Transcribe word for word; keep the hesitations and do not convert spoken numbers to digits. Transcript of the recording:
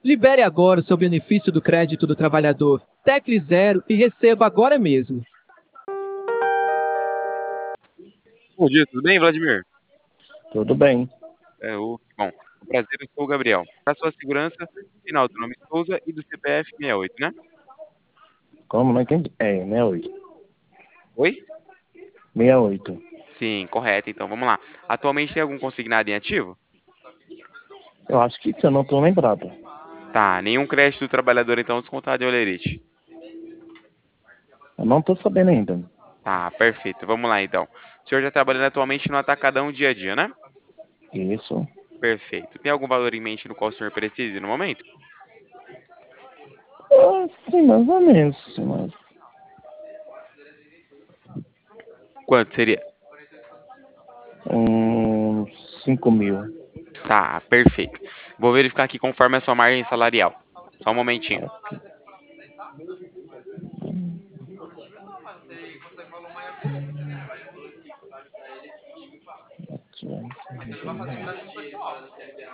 Libere agora o seu benefício do crédito do trabalhador. Tecle Zero e receba agora mesmo. Bom dia, tudo bem, Vladimir? Tudo bem. É, o... Bom, um prazer, eu sou o Gabriel. Para sua segurança, final do nome Souza e do C P F sessenta e oito, né? Como? Não entendi. É, sessenta e oito. Oi? sessenta e oito. Sim, correto. Então, vamos lá. Atualmente tem algum consignado em ativo? Eu acho que sim, eu não tô lembrado. Tá, nenhum crédito do trabalhador, então, descontado de Olerite. Eu não tô sabendo ainda. Tá, perfeito. Vamos lá, então. O senhor está trabalhando atualmente no Atacadão dia a dia, né? Isso. Perfeito. Tem algum valor em mente no qual o senhor precise no momento? Ah, sim, mais ou menos. Mas Quanto seria? uns cinco mil. Tá, perfeito. Vou verificar aqui conforme a sua margem salarial. Só um momentinho. Ok.